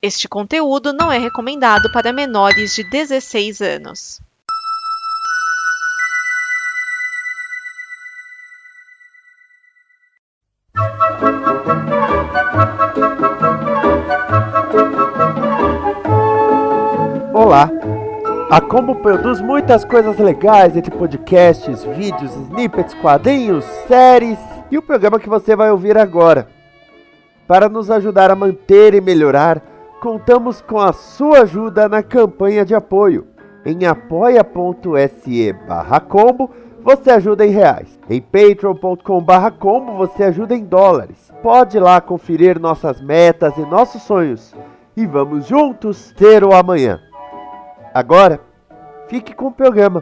Este conteúdo não é recomendado para menores de 16 anos. Olá! A Combo produz muitas coisas legais, entre podcasts, vídeos, snippets, quadrinhos, séries e o programa que você vai ouvir agora. Para nos ajudar a manter e melhorar, contamos com a sua ajuda na campanha de apoio. Em apoia.se/combo você ajuda em reais. Em patreon.com/combo você ajuda em dólares. Pode ir lá conferir nossas metas e nossos sonhos. E vamos juntos ter o amanhã. Agora, fique com o programa.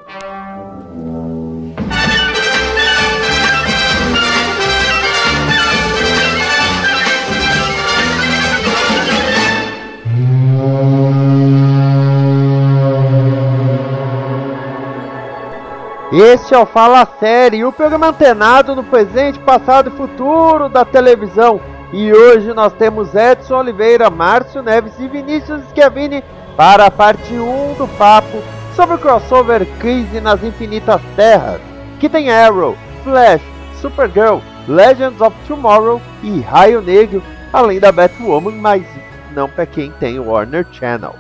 Este é o Fala Série, o programa antenado no presente, passado e futuro da televisão. E hoje nós temos Edson Oliveira, Márcio Neves e Vinícius Schiavini para a parte 1 do papo sobre o crossover Crise nas Infinitas Terras, que tem Arrow, Flash, Supergirl, Legends of Tomorrow e Raio Negro, além da Batwoman, mas não para quem tem o Warner Channel.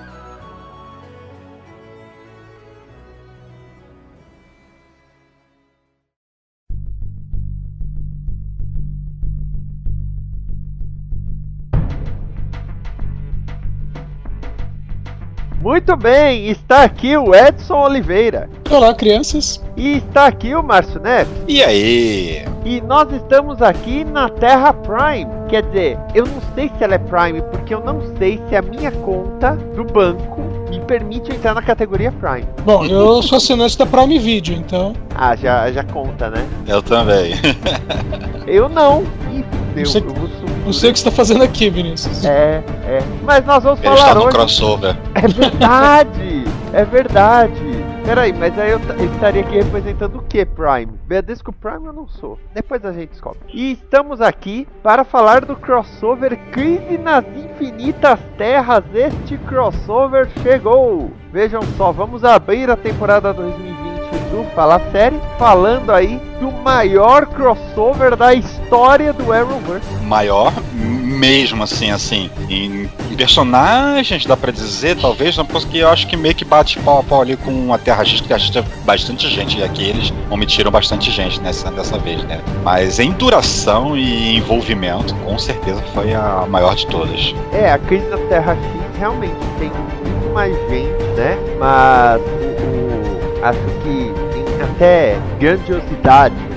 Muito bem, está aqui o Edson Oliveira. Olá, crianças. E está aqui o Márcio Neves. E aí? E nós estamos aqui na Terra Prime. Quer dizer, eu não sei se ela é Prime, porque eu não sei se a minha conta do banco me permite entrar na categoria Prime. Bom, eu sou assinante da Prime Video, então... Ah, já conta, né? Eu também. Eu não. Ih, não sei o que você está fazendo aqui, Vinícius. Mas nós vamos Ele falar está no hoje... crossover. É verdade! É verdade! Peraí, mas aí eu estaria aqui representando o que, Prime? Bradesco Prime eu não sou. Depois a gente descobre. E estamos aqui para falar do crossover Crise nas Infinitas Terras. Este crossover chegou! Vejam só, vamos abrir a temporada 2020 do Fala Série, falando aí do maior crossover da história do Arrowverse. Maior mesmo, assim, em personagens, dá pra dizer, talvez, não, porque eu acho que meio que bate pau a pau ali com a Terra X, que acho que bastante gente, e aqui eles omitiram bastante gente dessa vez, né? Mas em duração e envolvimento, com certeza foi a maior de todas. A Crise na Terra X realmente tem muito mais gente, né? Mas acho que tem até grandiosidade, né?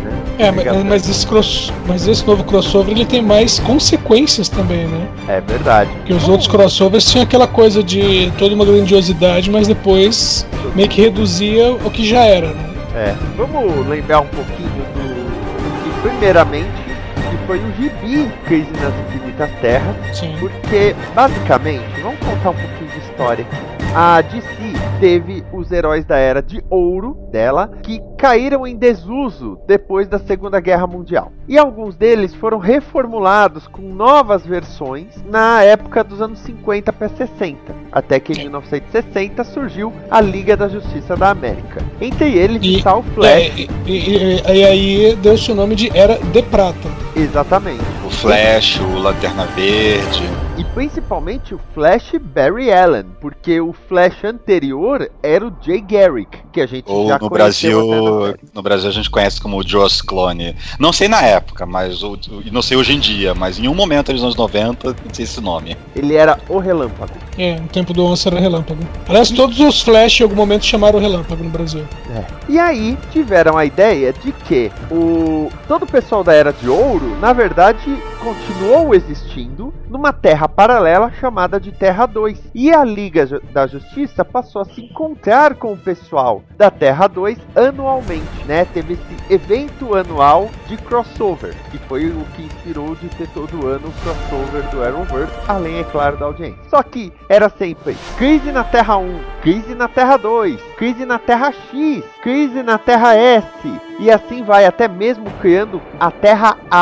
Mas esse novo crossover ele tem mais consequências também, né? É verdade. Porque os outros crossovers tinham aquela coisa de toda uma grandiosidade, mas depois meio que reduzia o que já era, né? Vamos lembrar um pouquinho que primeiramente que foi o gibi Crise nas Infinitas Terras. Sim. Porque basicamente, vamos contar um pouquinho de história. A DC teve os heróis da Era de Ouro dela, que caíram em desuso depois da Segunda Guerra Mundial. E alguns deles foram reformulados com novas versões na época dos anos 50 para 60. Até que em 1960 surgiu a Liga da Justiça da América. Entre eles está o Flash. E aí deu-se o nome de Era de Prata. Exatamente. O Flash, o Lanterna Verde... E principalmente o Flash Barry Allen, porque o Flash anterior era o Jay Garrick, que a gente já conheceu. No Brasil a gente conhece como o Joss Clone. Não sei na época, mas não sei hoje em dia, mas em um momento nos anos 90 tinha esse nome. Ele era o Relâmpago. No tempo do Onça era Relâmpago. Aliás, todos os Flash em algum momento chamaram o Relâmpago no Brasil. E aí tiveram a ideia de que todo o pessoal da Era de Ouro, na verdade, continuou existindo numa terra paralela chamada de Terra 2. E a Liga da Justiça passou a se encontrar com o pessoal da Terra 2 anualmente, né? Teve esse evento anual de crossover, que foi o que inspirou de ter todo ano o crossover do Arrowverse, além, é claro, da audiência. Só que era sempre crise na Terra 1, crise na Terra 2, crise na Terra X, crise na Terra S, e assim vai, até mesmo criando a Terra A, que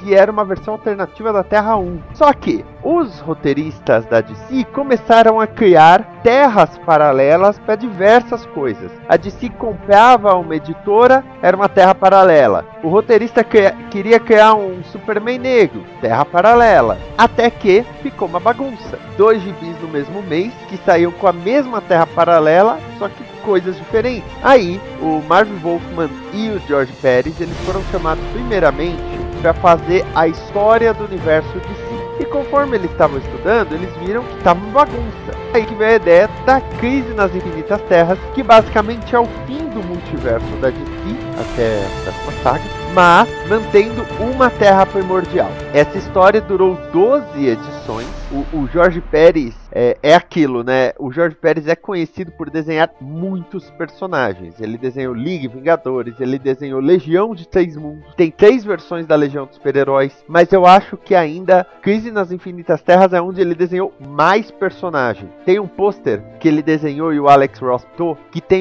que era uma versão alternativa da Terra 1. Só que os roteiristas da DC começaram a criar terras paralelas para diversas coisas. A DC comprava uma editora, era uma terra paralela. O roteirista queria criar um Superman negro, terra paralela. Até que ficou uma bagunça. 2 gibis no mesmo mês, que saíam com a mesma terra paralela, só que coisas diferentes. Aí, o Marv Wolfman e o George Pérez, eles foram chamados primeiramente para fazer a história do universo DC. E conforme eles estavam estudando, eles viram que estava uma bagunça. Aí que veio a ideia da Crise nas Infinitas Terras, que basicamente é o fim do multiverso da DC, até a próxima saga, mas mantendo uma terra primordial. Essa história durou 12 edições. O George Pérez é aquilo, né? O George Pérez é conhecido por desenhar muitos personagens. Ele desenhou League, Vingadores, ele desenhou Legião de 3 Mundos. Tem 3 versões da Legião dos Super-Heróis, mas eu acho que ainda Crise nas Infinitas Terras é onde ele desenhou mais personagens. Tem um pôster que ele desenhou e o Alex Ross pintou, que tem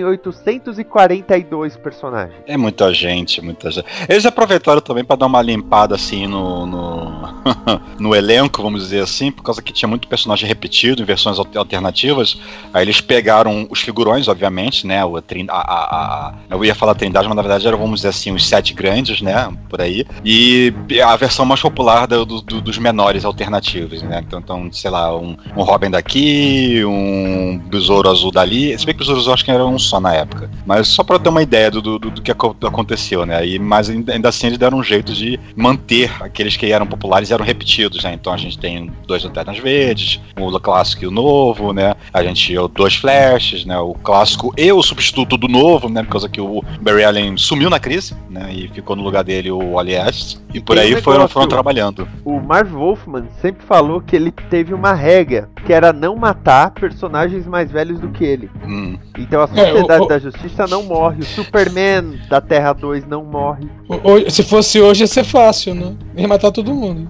842 personagens. É muita gente, muita gente. Eles aproveitaram também para dar uma limpada assim no elenco, vamos dizer assim, por causa que tinha muito personagem repetido em versões alternativas. Aí eles pegaram os figurões, obviamente, né? Eu ia falar Trindade, mas na verdade eram, vamos dizer assim, os 7 grandes, né? Por aí. E a versão mais popular dos menores alternativos, né? Então, sei lá, um Robin daqui, um Besouro Azul dali. Se bem que o Besouro Azul acho que era um só na época. Mas só para ter uma ideia do que aconteceu, né? Mas ainda assim eles deram um jeito de manter aqueles que eram populares e eram repetidos, né? Então a gente tem 2 Lanternas Verdes, o clássico e o novo, né? A gente tinha 2 Flashes, né? O clássico e o substituto do novo, né? Por causa que o Barry Allen sumiu na crise, né? E ficou no lugar dele o Wally West. E por aí foram trabalhando. O Marv Wolfman sempre falou que ele teve uma regra, que era não matar personagens mais velhos do que ele. Então a Sociedade da Justiça não morre, o Superman da Terra 2 não morre. Se fosse hoje ia ser fácil, né? Ia matar todo mundo.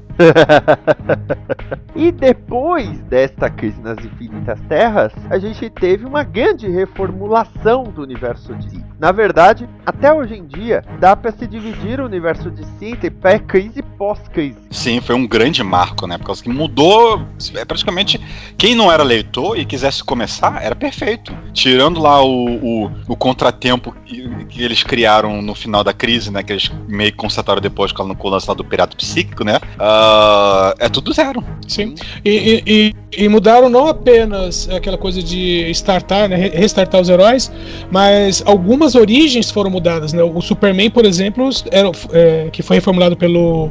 E depois desta Crise nas Infinitas Terras, a gente teve uma grande reformulação do universo DC. Na verdade, até hoje em dia, dá pra se dividir o universo DC entre pré-crise e pós-crise. Sim, foi um grande marco, né? Por causa que mudou, praticamente, quem não era leitor e quisesse começar, era perfeito. Tirando lá o contratempo que eles criaram no final da crise, né? Que eles meio que constataram depois com o lance lá do Pirata Psíquico, né? É tudo zero. Sim. E mudaram não apenas aquela coisa de startar, né, restartar os heróis, mas algumas origens foram mudadas, né? O Superman, por exemplo, que foi reformulado pelo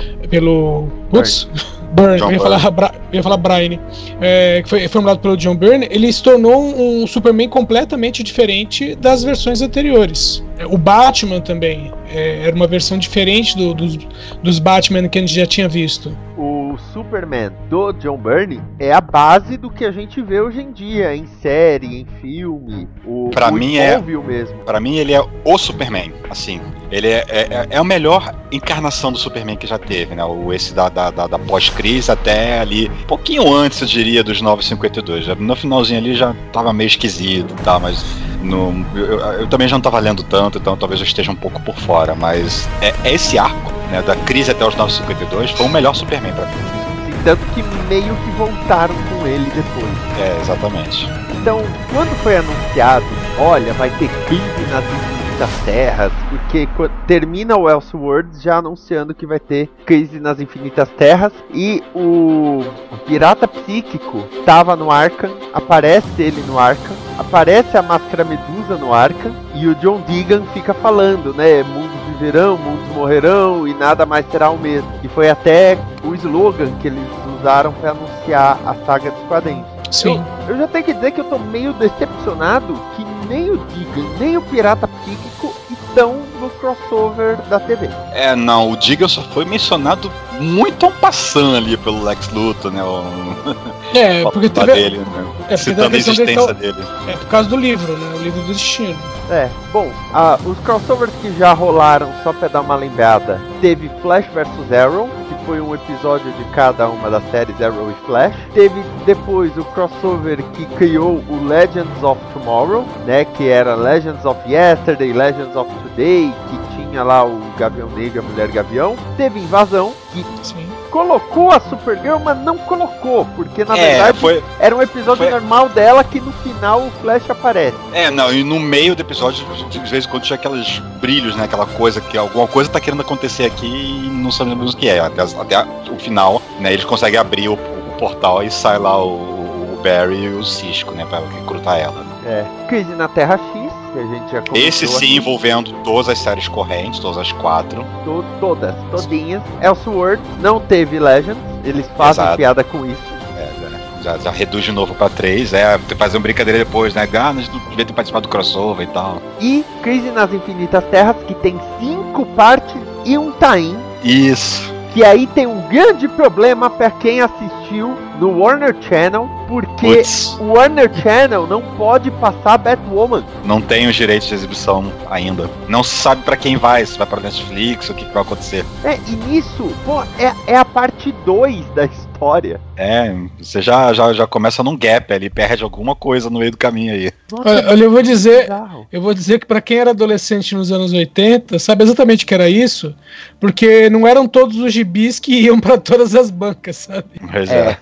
Byrne, eu ia falar Brian, que foi formulado pelo John Byrne. Ele se tornou um Superman completamente diferente das versões anteriores. O Batman também era uma versão diferente dos Batman que a gente já tinha visto. O Superman do John Byrne é a base do que a gente vê hoje em dia, em série, em filme. Pra mim mesmo. Pra mim ele é o Superman, assim. Ele é a melhor encarnação do Superman que já teve, né? Esse da pós-crise até ali, um pouquinho antes, eu diria, dos 952. No finalzinho ali já tava meio esquisito e tal, mas eu também já não tava lendo tanto, então talvez eu esteja um pouco por fora, mas esse arco, né, da crise até os 952 foi o melhor Superman pra mim. Tanto que meio que voltaram com ele depois. Exatamente. Então, quando foi anunciado, olha, vai ter crise nas Infinitas Terras, porque termina o Elseworlds já anunciando que vai ter crise nas Infinitas Terras, e o Pirata Psíquico estava no Arkham, aparece ele no Arkham, aparece a Máscara Medusa no Arkham, e o John Deegan fica falando, né, mundos viverão, mundos morrerão, e nada mais será o mesmo. E foi até o slogan que eles usaram para anunciar a saga dos quadrinhos. Sim. Eu já tenho que dizer que eu tô meio decepcionado que nem o Deegan, nem o Pirata Psíquico estão no crossover da TV. Não, o Deegan só foi mencionado muito passando ali pelo Lex Luthor, né? Porque teve dele, né? Citando a existência dele. Por causa do livro, né? O livro do destino. Bom, os crossovers que já rolaram, só pra dar uma lembrada, teve Flash vs Arrow, que foi um episódio de cada uma das séries Arrow e Flash. Teve depois o crossover que criou o Legends of Tomorrow, né, que era Legends of Yesterday, Legends of Today, que tinha tinha lá o Gavião Negro e a Mulher Gavião. Teve Invasão, que Sim. colocou a Supergirl, mas não colocou, porque na verdade era um episódio normal dela que no final o Flash aparece. Não, e no meio do episódio, de vez em quando tinha aqueles brilhos, né? Aquela coisa que alguma coisa tá querendo acontecer aqui e não sabemos o que é. Até o final, né? Eles conseguem abrir o portal e sai lá o Barry e o Cisco, né? Pra recrutar ela. Crise na Terra X, que a gente já comentou. Esse sim, aqui, envolvendo todas as séries correntes, todas as 4. Todinhas. Elseworlds não teve Legends, eles fazem piada com isso. Já reduz de novo pra 3, fazer uma brincadeira depois, né? A gente não devia ter participado do crossover e tal. E Crise nas Infinitas Terras, que tem 5 partes e um tie-in. Isso. Que aí tem um grande problema pra quem assistiu no Warner Channel, porque o Warner Channel não pode passar Batwoman. Não tem os direitos de exibição ainda. Não se sabe pra quem vai, se vai pra Netflix, o que vai acontecer. E nisso, é a parte 2 da história. Você já começa num gap ali, perde alguma coisa no meio do caminho aí. Nossa, olha, eu vou dizer que pra quem era adolescente nos anos 80, sabe exatamente o que era isso? Porque não eram todos os gibis que iam pra todas as bancas, sabe? Pois é.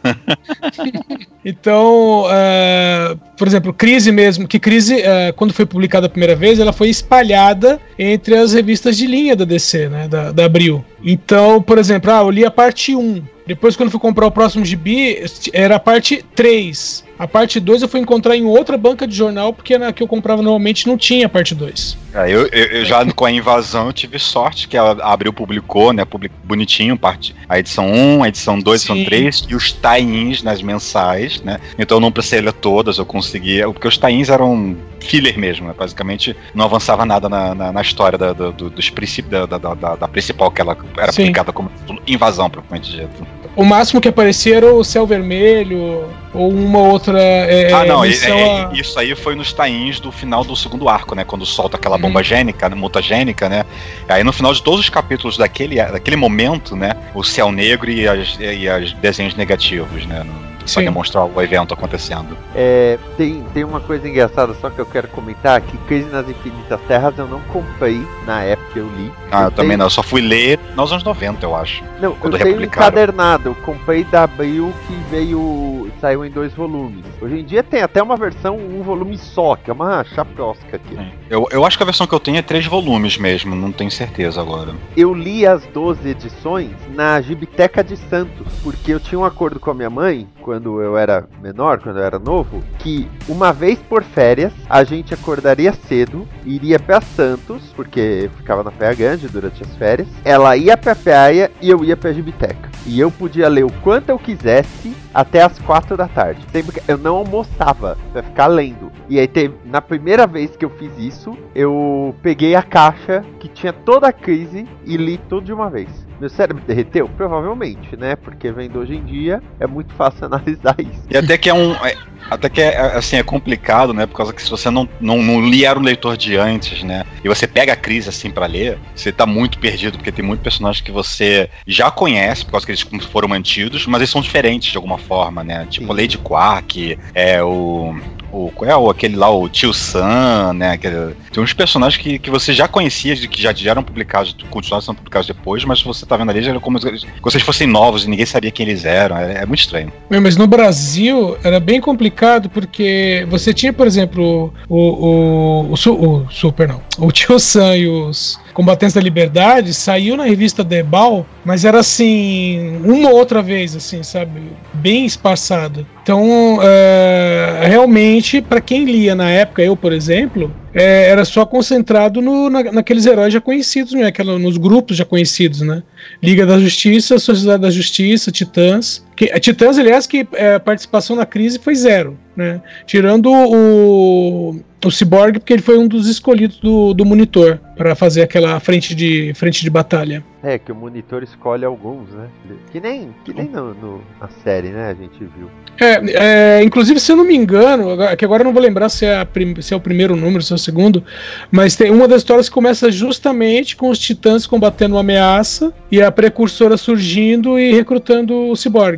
Então, por exemplo, Crise mesmo, que Crise, quando foi publicada a primeira vez, ela foi espalhada entre as revistas de linha da DC, né, da Abril. Então, por exemplo, eu li a parte 1. Depois, quando fui comprar o próximo gibi, era a parte 3. A parte 2 eu fui encontrar em outra banca de jornal, porque na que eu comprava normalmente não tinha a parte 2. Eu já com a Invasão eu tive sorte que a Abril publicou, né, bonitinho, a edição 1, a edição 2, a edição 3 e os tie-ins nas mensais, né, então eu não precisei ler todas, eu conseguia, porque os tie-ins eram filler mesmo, né, basicamente não avançava nada na história dos princípios da principal, que ela era publicada como Invasão, propriamente dito. O máximo que aparecia era o Céu Vermelho, ou uma outra isso aí foi nos tie-ins do final do segundo arco, né? Quando solta aquela bomba gênica, mutagênica, né? Aí no final de todos os capítulos daquele momento, né? O céu negro e as desenhos negativos, né? Pra demonstrar o evento acontecendo. Tem uma coisa engraçada só que eu quero comentar, que Crise nas Infinitas Terras eu não comprei na época que eu li. Eu também não, eu só fui ler nos anos 90, eu acho. Não, eu tenho encadernado, eu comprei da Abril que saiu em 2 volumes. Hoje em dia tem até uma versão, um volume só, que é uma chaprosca aqui. Eu acho que a versão que eu tenho é 3 volumes mesmo, não tenho certeza agora. Eu li as 12 edições na Gibiteca de Santos, porque eu tinha um acordo com a minha mãe, quando eu era menor, quando eu era novo, que uma vez por férias a gente acordaria cedo, iria pra Santos, porque eu ficava na Praia Grande durante as férias, ela ia pra praia e eu ia pra Gibiteca. E eu podia ler o quanto eu quisesse até as 4 da tarde. Sempre que eu não almoçava pra ficar lendo. E aí na primeira vez que eu fiz isso, eu peguei a caixa que tinha toda a Crise e li tudo de uma vez. Meu cérebro derreteu? Provavelmente, né? Porque vendo hoje em dia, é muito fácil analisar isso. E até que é complicado, né? Por causa que se você não era um leitor de antes, né? E você pega a Crise assim pra ler, você tá muito perdido, porque tem muitos personagens que você já conhece, por causa que eles foram mantidos, mas eles são diferentes de alguma forma, né? Tipo Lady Quark, aquele lá, o Tio Sam, né? Tem uns personagens que você já conhecia, que já eram publicados, continuaram sendo publicados depois, mas você tá vendo ali, era como se vocês fossem novos e ninguém sabia quem eles eram. É muito estranho. Mas no Brasil era bem complicado, porque você tinha, por exemplo, o Tio Sam e os Combatentes da Liberdade saiu na revista Debal, mas era assim, uma ou outra vez, assim, sabe? Bem espaçado. Então, realmente, para quem lia na época, eu, por exemplo, era só concentrado naqueles heróis já conhecidos, né? Nos grupos já conhecidos, né? Liga da Justiça, Sociedade da Justiça, Titãs. Titãs, aliás, que a participação na Crise foi 0, né? Tirando o Cyborg, porque ele foi um dos escolhidos do Monitor para fazer aquela frente de batalha. Que o Monitor escolhe alguns, né? Que nem na série, né? A gente viu. Inclusive, se eu não me engano, que agora eu não vou lembrar se é o primeiro número, se é o segundo, mas tem uma das histórias que começa justamente com os Titãs combatendo uma ameaça e a Precursora surgindo e recrutando o Cyborg.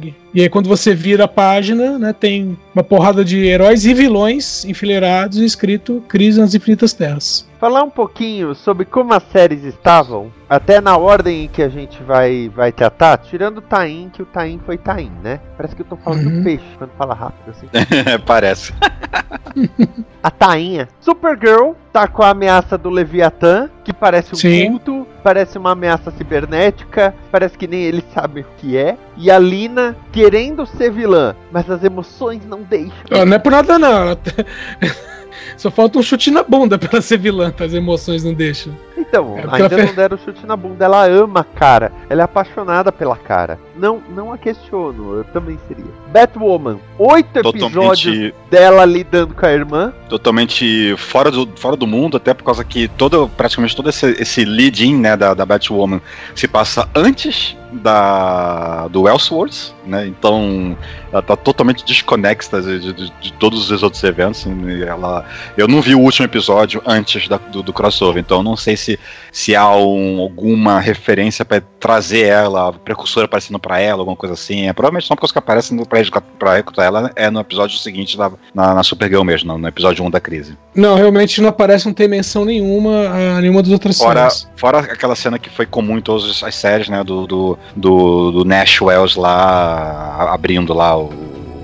Cyborg. E aí quando você vira a página, né, tem uma porrada de heróis e vilões enfileirados e escrito Crise nas Infinitas Terras. Falar um pouquinho sobre como as séries estavam, até na ordem em que a gente vai tratar, tirando o Tain, que o Tain foi Tain, né? Parece que eu tô falando do peixe quando fala rápido assim. Parece. A Tainha. Supergirl tá com a ameaça do Leviatã, que parece um culto, parece uma ameaça cibernética, parece que nem ele sabe o que é. E a Lina querendo ser vilã, mas as emoções não deixam. Não é por nada não. Só falta um chute na bunda pra ela ser vilã, as emoções não deixam. Então, ainda não deram o chute na bunda. Ela ama a cara, ela é apaixonada pela cara. Não a questiono, eu também seria. Batwoman, 8 episódios dela lidando com a irmã. Totalmente fora do mundo, até por causa que praticamente todo esse lead-in, né, da Batwoman se passa antes do Elseworlds, né? Então ela tá totalmente desconexa de todos os outros eventos. Eu não vi o último episódio antes do crossover, então eu não sei se há alguma referência para trazer ela, a precursora aparecendo para ela, alguma coisa assim. Provavelmente uma coisa que aparece pra recrutar ela é no episódio seguinte na Supergirl mesmo, no episódio 1 da Crise. Não, realmente não aparece, não tem menção nenhuma a nenhuma das outras séries. Fora aquela cena que foi comum em todas as séries, né, do Nash Wells lá abrindo lá o...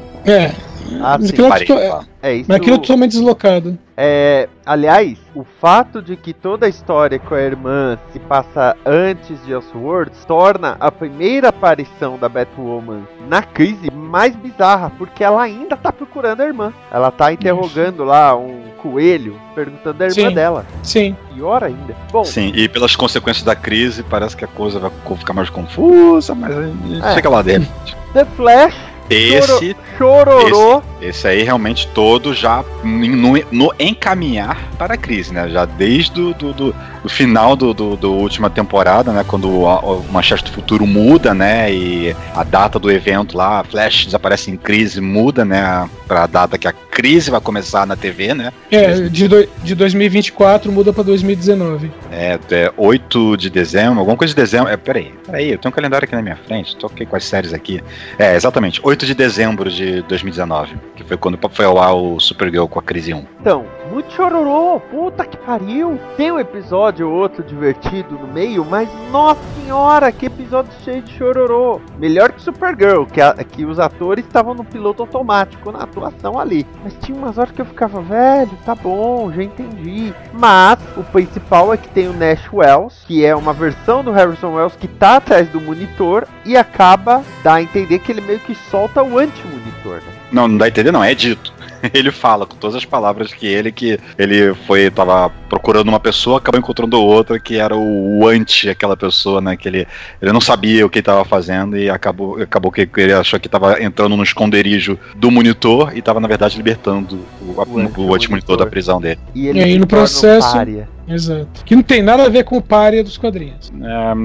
isso. Mas aquilo é totalmente deslocado. Aliás, o fato de que toda a história com a irmã se passa antes de Elseworlds torna a primeira aparição da Batwoman na Crise mais bizarra, porque ela ainda tá procurando a irmã. Ela tá interrogando lá um coelho, perguntando a irmã dela. Sim. Pior ainda. Bom, sim, e pelas consequências da crise, parece que a coisa vai ficar mais confusa, mas a gente chega lá dentro. The Flash. Chororô. Esse aí realmente todo já no encaminhar para a crise, né? Já desde do final do última temporada, né? Quando o Manchete do Futuro muda, né? E a data do evento lá, Flash desaparece em crise, muda, né? Para a data que a crise vai começar na TV, né? De 2024 muda para 2019. 8 de dezembro, alguma coisa de dezembro. Peraí, eu tenho um calendário aqui na minha frente, toquei com as séries aqui. Exatamente, 8 de dezembro de 2019, que foi quando foi ao ar o Supergirl com a Crise 1. Então, muito chororô, puta que pariu. Tem um episódio ou outro divertido no meio, mas nossa senhora, que episódio cheio de chororô. Melhor que Supergirl, que os atores estavam no piloto automático na atuação ali. Mas tinha umas horas que eu ficava, velho, tá bom, já entendi. Mas o principal é que tem o Nash Wells, que é uma versão do Harrison Wells que tá atrás do monitor e dá a entender que ele meio que solta o anti-monitor, né? Não dá a entender, não, é dito. Ele fala com todas as palavras que ele tava procurando uma pessoa, acabou encontrando outra que era o anti aquela pessoa, né? Que ele não sabia o que ele tava fazendo e acabou que ele achou que tava entrando no esconderijo do monitor e tava na verdade libertando o anti-monitor da prisão dele. E aí no processo... Exato. Que não tem nada a ver com o pária dos quadrinhos.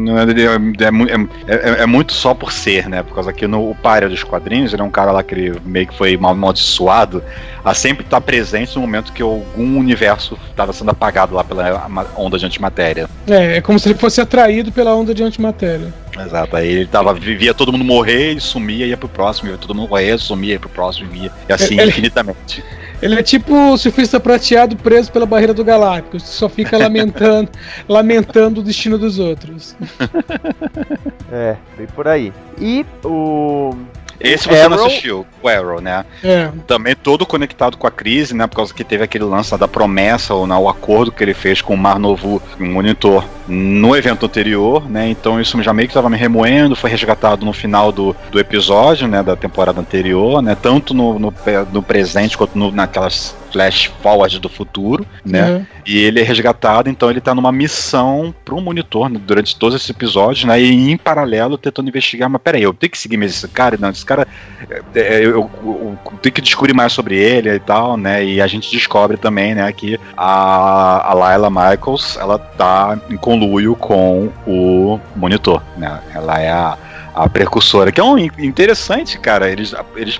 É muito só por ser, né? Por causa que o pária dos quadrinhos, ele é um cara lá que ele meio que foi amaldiçoado a sempre estar presente no momento que algum universo estava sendo apagado lá pela onda de antimatéria. É como se ele fosse atraído pela onda de antimatéria. Exato, aí ele via todo mundo morrer e sumia, ia pro próximo, via todo mundo morrer, sumia, ia pro próximo, e assim infinitamente. Ele é tipo o surfista prateado preso pela barreira do Galáctico, só fica lamentando o destino dos outros. Bem por aí. E esse você não assistiu, o Arrow, né? Também todo conectado com a crise, né? Por causa que teve aquele lance da promessa ou o acordo que ele fez com o Mar-Novu, um monitor, no evento anterior, né? Então isso já meio que estava me remoendo, foi resgatado no final do episódio, né? Da temporada anterior, né? Tanto no presente quanto naquelas flash forward do futuro, né? E ele é resgatado, então ele tá numa missão pro monitor, né, durante todos esses episódios, né? E em paralelo tentando investigar, mas peraí, eu tenho que seguir mesmo esse cara? Não, esse cara eu tenho que descobrir mais sobre ele e tal, né? E a gente descobre também, né, que a Layla Michaels, ela tá em conluio com o monitor, né? Ela é a precursora, que é um interessante, cara. Eles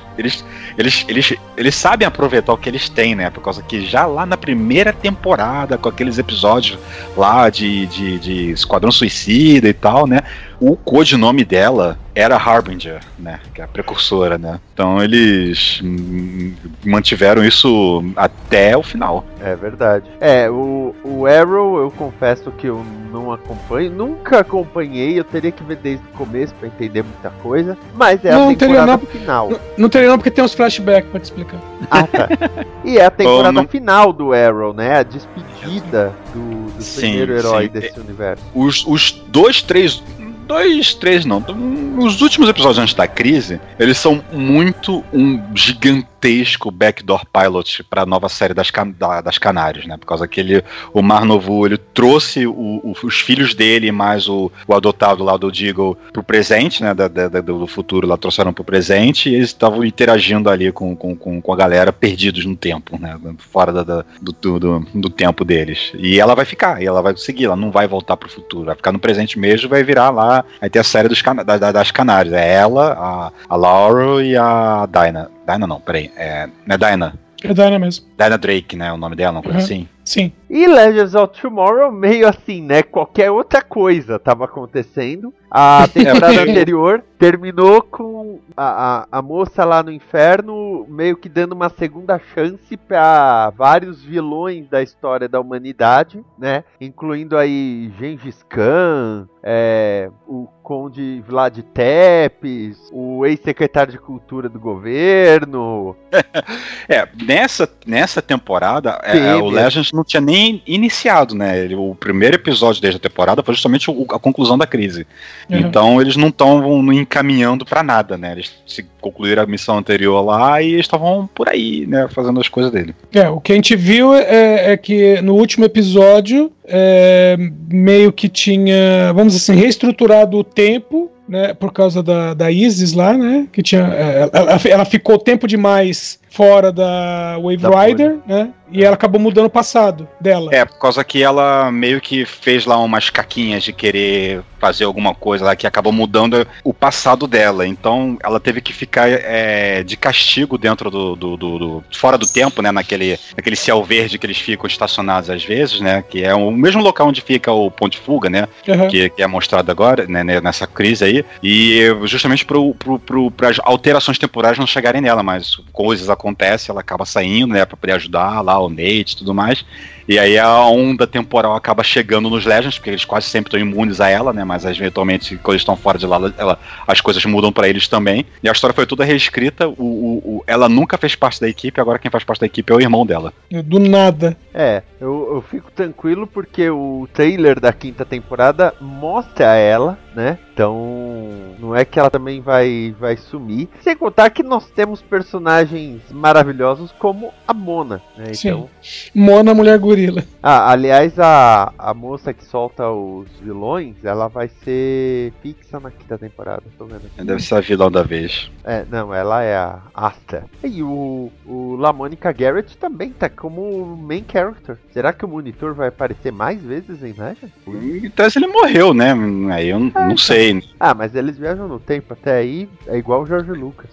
sabem aproveitar o que eles têm, né? Por causa que já lá na primeira temporada, com aqueles episódios lá de Esquadrão Suicida e tal, né? o codinome dela era Harbinger, né? Que é a precursora, né? Então eles mantiveram isso até o final. É verdade. O Arrow, eu confesso que eu não acompanho, nunca acompanhei, eu teria que ver desde o começo pra entender muita coisa, mas é a temporada final. Não teria não, porque tem uns flashbacks pra te explicar. Ah, tá. E é a temporada final do Arrow, né? A despedida do primeiro herói desse universo. Os dois, três não. Os últimos episódios antes da crise, eles são muito um gigantesco backdoor pilot pra nova série das Canários, né? Por causa que o Mar Novu, ele trouxe os filhos dele, mais o adotado lá do Deagle pro presente, né? Do futuro lá, trouxeram pro presente, e eles estavam interagindo ali com a galera, perdidos no tempo, né? Fora do tempo deles. E ela vai ficar, e ela vai seguir, ela não vai voltar pro futuro, vai ficar no presente mesmo, vai virar lá. Aí tem a série das Canárias. É ela, a Laurel e a Dinah. Dinah não, peraí. Não é Dinah? É Dinah mesmo. Dinah Drake, né? O nome dela, uma coisa assim? Sim. E Legends of Tomorrow, meio assim, né? Qualquer outra coisa tava acontecendo. A temporada anterior terminou com a moça lá no inferno meio que dando uma segunda chance para vários vilões da história da humanidade, né? Incluindo aí Gengis Khan, o Conde Vlad Tepes, o ex-secretário de Cultura do governo. Nessa temporada, o Legends não tinha nem iniciado, né? O primeiro episódio desde a temporada foi justamente a conclusão da crise. Uhum. Então eles não estão encaminhando pra nada, né? Eles se concluíram a missão anterior lá e estavam por aí, né? Fazendo as coisas dele. O que a gente viu é que no último episódio meio que tinha, vamos dizer assim, reestruturado o tempo, né? Por causa da Isis lá, né? Que tinha, ela ficou tempo demais fora da Wave Rider, né? E ela acabou mudando o passado dela. Por causa que ela meio que fez lá umas caquinhas de querer fazer alguma coisa lá que acabou mudando o passado dela. Então ela teve que ficar de castigo dentro do fora do tempo, né? Naquele céu verde que eles ficam estacionados às vezes, né? Que é o mesmo local onde fica o ponto de fuga, né? Uhum. Que é mostrado agora, né? Nessa crise aí. E justamente para as alterações temporais não chegarem nela, mas coisas acontecem, ela acaba saindo, né? Pra poder ajudar lá o Nate e tudo mais. E aí a onda temporal acaba chegando nos Legends, porque eles quase sempre estão imunes a ela, né? Mas eventualmente, quando eles estão fora de lá, as coisas mudam pra eles também. E a história foi toda reescrita. Ela nunca fez parte da equipe, agora quem faz parte da equipe é o irmão dela. Do nada. Eu fico tranquilo porque o trailer da 5ª temporada mostra ela, né? Então, não é que ela também vai sumir. Sem contar que nós temos personagens maravilhosos como a Mona, né? Sim. Então... Mona, mulher gorila. Aliás, a moça que solta os vilões, ela vai ser fixa na 5ª temporada, tô vendo aqui. Deve ser a vilã da vez. Não, ela é a Asta. E o LaMonica Garrett também tá como main character. Será que o Monitor vai aparecer mais vezes em Legends? Então se ele morreu, né? Aí eu não sei. Mas eles viajam no tempo, até aí é igual o Jorge Lucas.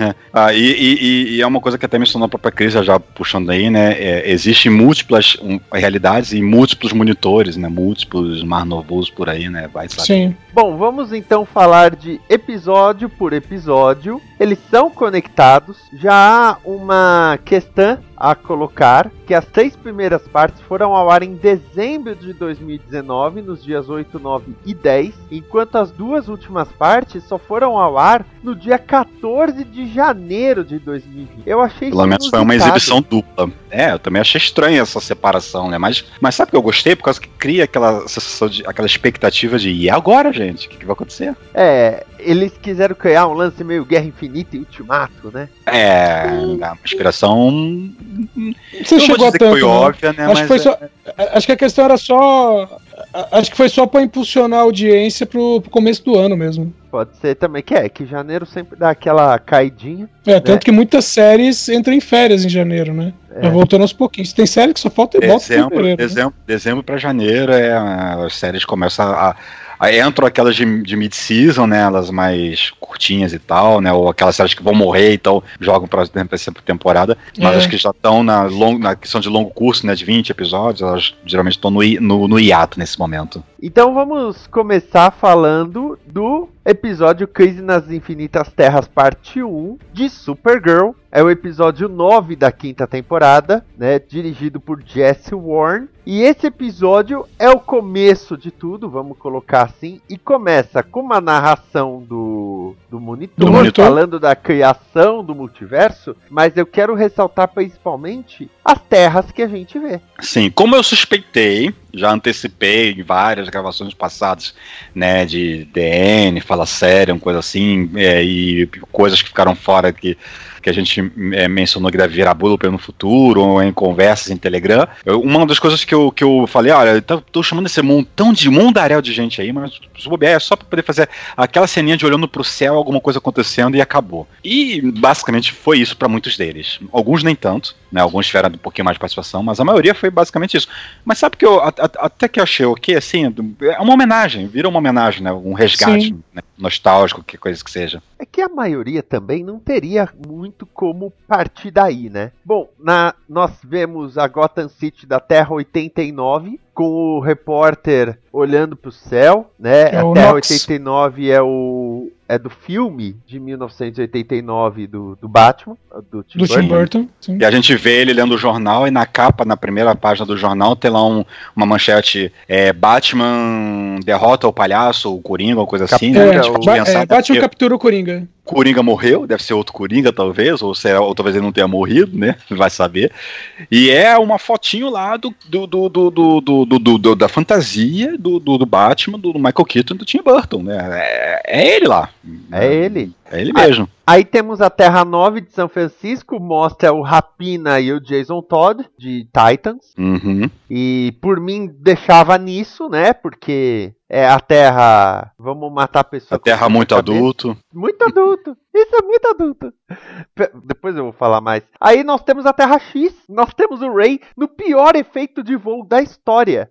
E é uma coisa que até mencionou a própria Cris, já puxando aí, né? Existem múltiplas realidades e múltiplos monitores, né? Múltiplos Mar Novus por aí, né? Vai saber. Sim. Bom, vamos então falar de episódio por episódio. Eles são conectados. Já há uma questão a colocar, que as 3 primeiras partes foram ao ar em dezembro de 2019, nos dias 8, 9 e 10, enquanto as 2 últimas partes só foram ao ar no dia 14 de janeiro de 2020. Eu achei isso pelo menos foi uma exibição dupla. Eu também achei estranha essa separação, né? Mas sabe o que eu gostei? Por causa que cria aquela sensação aquela expectativa de e agora, gente? O que vai acontecer? Eles quiseram criar um lance meio Guerra Infinita e Ultimato, né? Uma inspiração... Você chegou a tanto, foi óbvia, né? Acho que a questão era só... Acho que foi só pra impulsionar a audiência pro começo do ano mesmo. Pode ser também, que janeiro sempre dá aquela caidinha. Tanto que muitas séries entram em férias em janeiro, né? Voltando aos pouquinhos. Tem série que só falta e bota em fevereiro. Dezembro pra janeiro, as séries começam Aí entram aquelas de mid-season, né? Elas mais curtinhas e tal, né? Ou aquelas séries que vão morrer, então jogam pra temporada. Mas as que já estão na que são de longo curso, né? De 20 episódios, elas geralmente estão no hiato nesse momento. Então vamos começar falando do episódio Crise nas Infinitas Terras, parte 1 de Supergirl. É o episódio 9 da quinta temporada, né? Dirigido por Jesse Warren. E esse episódio é o começo de tudo, vamos colocar assim. E começa com uma narração do Monitor, falando da criação do multiverso. Mas eu quero ressaltar principalmente as terras que a gente vê. Sim, como eu suspeitei, já antecipei em várias gravações passadas, né, de DN, Fala Sério, coisa assim, e coisas que ficaram fora que a gente mencionou que deve virar bula no futuro, ou em conversas em Telegram. Uma das coisas que eu falei, olha, tô chamando esse montão de mundaréu de gente aí, mas se bobear é só pra poder fazer aquela ceninha de olhando pro céu, alguma coisa acontecendo e acabou. E basicamente foi isso pra muitos deles. Alguns nem tanto, né? Alguns tiveram um pouquinho mais de participação, mas a maioria foi basicamente isso. Mas sabe que eu até que eu achei ok, assim, é uma homenagem, vira uma homenagem, né? Um resgate, né? Nostálgico, que coisa que seja. É que a maioria também não teria muito como partir daí, né? Bom, nós vemos a Gotham City da Terra 89, com o repórter olhando pro céu, né? A Terra 89 é do filme de 1989 do Batman, do Tim Burton. Sim. E a gente vê ele lendo o jornal e na capa, na primeira página do jornal, tem lá uma manchete, Batman derrota o palhaço, ou o Coringa, ou coisa assim, né? Batman captura o Coringa. Coringa morreu, deve ser outro Coringa talvez, ou talvez ele não tenha morrido, né? Vai saber. E é uma fotinho lá da fantasia do Batman, do Michael Keaton e do Tim Burton, né? É ele lá. É ele. É ele mesmo. Aí temos a Terra 9 de São Francisco, mostra o Rapina e o Jason Todd, de Titans. Uhum. E por mim deixava nisso, né? Porque é a Terra... Vamos matar a pessoa. A Terra muito adulto. Muito adulto. Isso é muito adulto. Depois eu vou falar mais. Aí nós temos a Terra X. Nós temos o Ray no pior efeito de voo da história.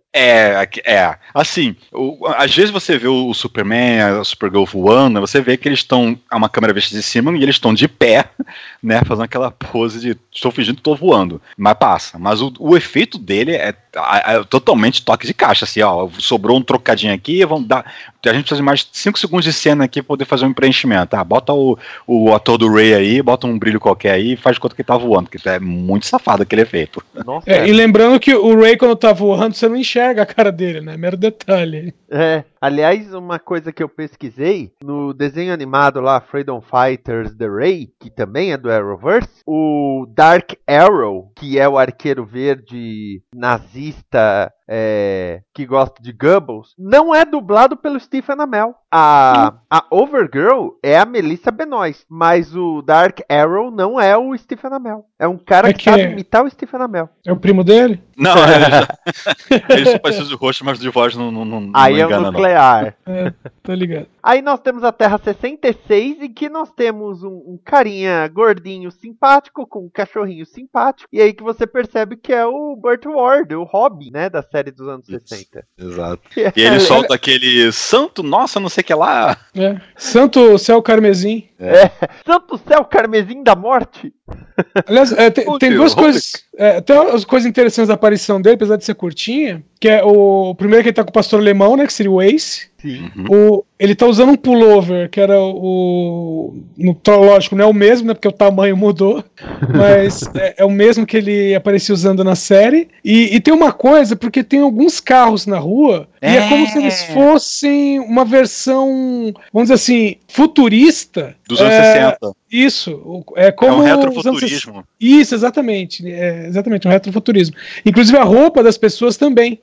Assim, às vezes você vê o Superman, a Supergirl voando, você vê que eles estão a uma câmera vista de cima e eles estão de pé, né, fazendo aquela pose de estou fingindo que estou voando, mas passa. Mas o efeito dele é totalmente toque de caixa, assim, ó, sobrou um trocadinho aqui, vamos dar, a gente precisa de mais 5 segundos de cena aqui para poder fazer um preenchimento, bota o ator do Ray aí, bota um brilho qualquer aí e faz de conta que ele tá voando, porque é muito safado aquele efeito. Nossa, e lembrando que o Ray, quando tá voando, você não enxerga a cara dele, né? Mero detalhe. Aliás, uma coisa que eu pesquisei, no desenho animado lá, Freedom Fighters The Ray, que também é do Arrowverse, o Dark Arrow, que é o arqueiro verde nazista que gosta de Goebbels, não é dublado pelo Stephen Amell. A Overgirl é a Melissa Benoist, mas o Dark Arrow não é o Stephen Amell. É um cara que sabe imitar o Stephen Amell. É o primo dele? Não, ele só precisa de rosto, mas de voz não aí engana, é o nuclear. Tô ligado. Aí nós temos a Terra 66, em que nós temos um carinha gordinho simpático, com um cachorrinho simpático, e aí que você percebe que é o Burt Ward, o Robin, né, da série dos anos 60. Exato. E ele solta aquele santo, nossa, não sei o que lá. Santo Céu Carmesim. Santo Céu Carmesim da Morte. Aliás, tem duas coisas. Tem umas coisas interessantes da aparição dele, apesar de ser curtinha. Que é o primeiro que ele tá com o pastor alemão, né? Que seria o Ace. Sim. Ele tá usando um pullover, que era lógico, não é o mesmo, né? Porque o tamanho mudou. Mas é o mesmo que ele aparecia usando na série. E tem uma coisa, porque tem alguns carros na rua. E é como se eles fossem uma versão, vamos dizer assim, futurista. Dos anos 60. Isso. É como um retrofuturismo. Isso, exatamente. Exatamente, um retrofuturismo. Inclusive a roupa das pessoas também.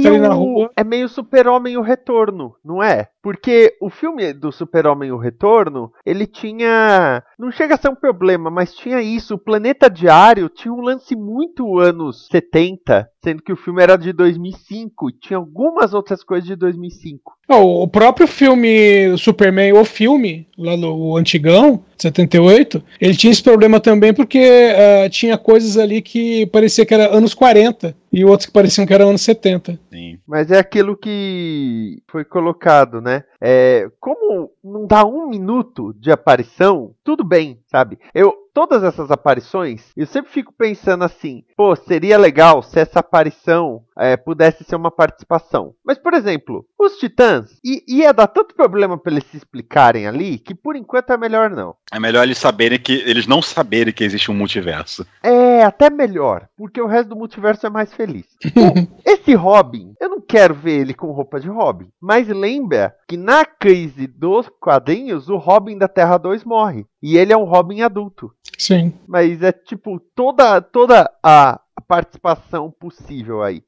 É meio Super-Homem o Retorno, não é? Porque o filme do Super-Homem o Retorno, ele tinha... Não chega a ser um problema, mas tinha isso. O Planeta Diário tinha um lance muito anos 70, sendo que o filme era de 2005 e tinha algumas outras coisas de 2005. O próprio filme Superman, o filme, lá no antigão, 78, ele tinha esse problema também porque tinha coisas ali que parecia que era anos 40 e outros que pareciam que eram anos 70. Sim. Mas é aquilo que foi colocado, né? como não dá 1 minuto de aparição, tudo bem, sabe? Todas essas aparições, eu sempre fico pensando assim, pô, seria legal se essa aparição pudesse ser uma participação. Mas, por exemplo, os Titãs, ia dar tanto problema pra eles se explicarem ali, que por enquanto é melhor não. É melhor eles não saberem que existe um multiverso. É, até melhor, porque o resto do multiverso é mais feliz. Esse Robin, eu não quero ver ele com roupa de Robin, mas lembra que na crise dos quadrinhos, o Robin da Terra 2 morre. E ele é um Robin adulto. Sim. Mas é tipo toda a participação possível aí.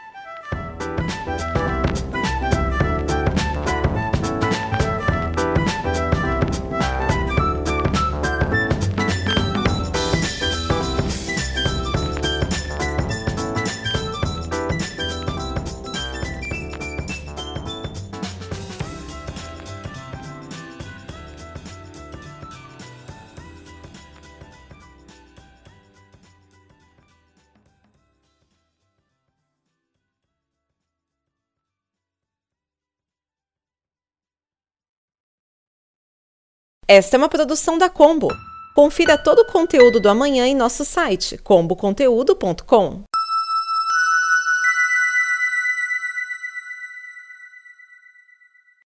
Esta é uma produção da Combo. Confira todo o conteúdo do amanhã em nosso site comboconteúdo.com.